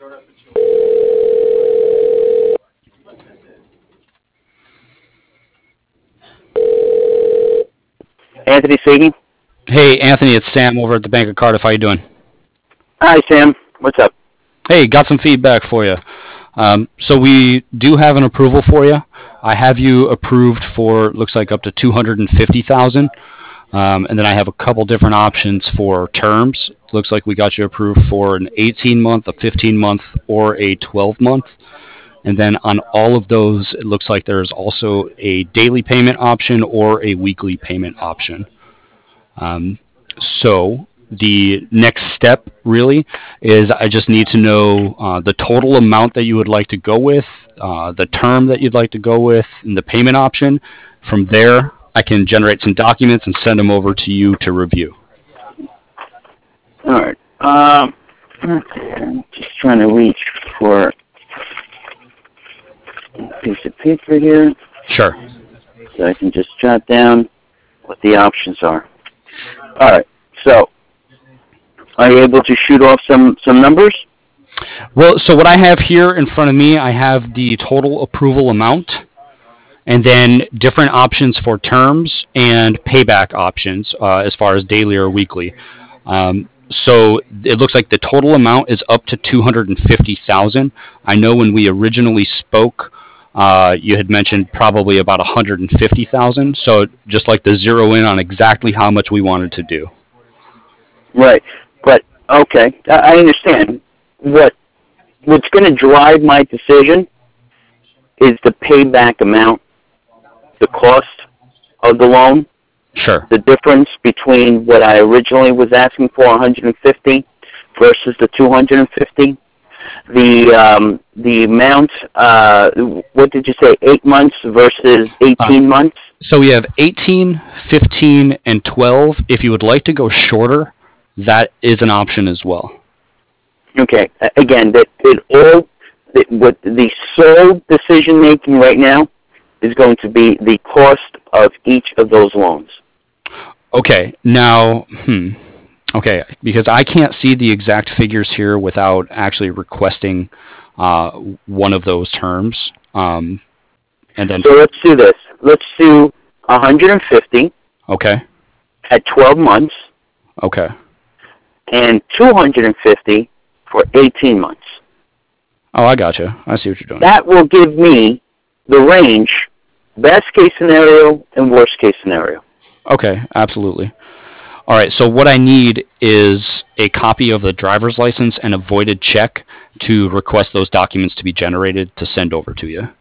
Anthony speaking. Hey, Anthony, it's Sam over at the Bank of Cardiff. How you doing? Hi, Sam. What's up? Hey, got some feedback for you. So we do have an approval for you. I have you approved for, looks like, up to $250,000. And then I have a couple different options for terms. Looks like we got you approved for an 18-month, a 15-month, or a 12-month. And then on all of those, it looks like there's also a daily payment option or a weekly payment option. So the next step really is I just need to know the total amount that you would like to go with, the term that you'd like to go with, and the payment option. From there, I can generate some documents and send them over to you to review. All right. Okay. I'm just trying to reach for a piece of paper here Sure. so I can just jot down what the options are. All right. So, are you able to shoot off some numbers? Well, so what I have here in front of me, I have the total approval amount, and then different options for terms and payback options as far as daily or weekly. So it looks like the total amount is up to $250,000. I know when we originally spoke, you had mentioned probably about $150,000. So just like to zero in on exactly how much we wanted to do. Right. But okay, I understand. What's going to drive my decision is the payback amount, the cost of the loan, Sure. the difference between what I originally was asking for, 150, versus the 250. The amount. What did you say? 8 months versus 18 months. So we have 18, 15, and 12. If you would like to go shorter, that is an option as well. Okay. Again, what the sole decision making right now is going to be the cost of each of those loans. Okay. Now, okay, because I can't see the exact figures here without actually requesting one of those terms. And then. So let's do this. Let's do 150. Okay. At 12 months. Okay. And 250 for 18 months. Oh, I gotcha. I see what you're doing. That will give me the range, best case scenario and worst case scenario. Okay, absolutely. All right, so what I need is a copy of the driver's license and a voided check to request those documents to be generated to send over to you.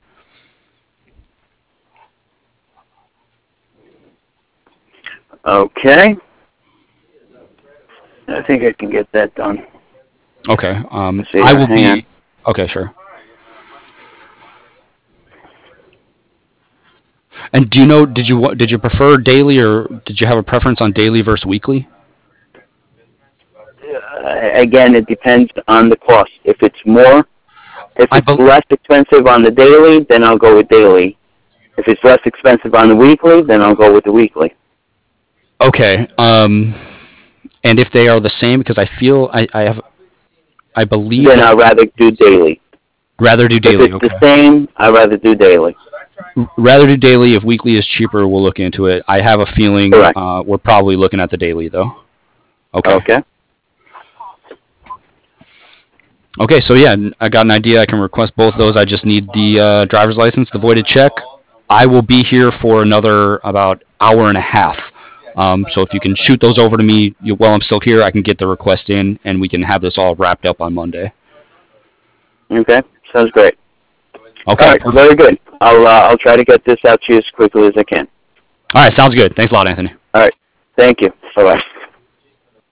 Okay. I think I can get that done. Okay. I will be. Okay, sure. And do you know? Did you prefer daily, or did you have a preference on daily versus weekly? Again, it depends on the cost. If it's less expensive on the daily, then I'll go with daily. If it's less expensive on the weekly, then I'll go with the weekly. Okay. And if they are the same, because I feel I believe. Then I'd rather do daily. Rather do daily. If it's the same, I'd rather do daily. Rather do daily. If weekly is cheaper, we'll look into it. I have a feeling we're probably looking at the daily, though. Okay. Okay. Okay, so yeah, I got an idea. I can request both those. I just need the driver's license, the voided check. I will be here for another about hour and a half. So if you can shoot those over to me while I'm still here, I can get the request in, and we can have this all wrapped up on Monday. Okay, sounds great. Okay, all right, perfect. Very good. I'll try to get this out to you as quickly as I can. All right, sounds good. Thanks a lot, Anthony. All right, thank you. Bye-bye.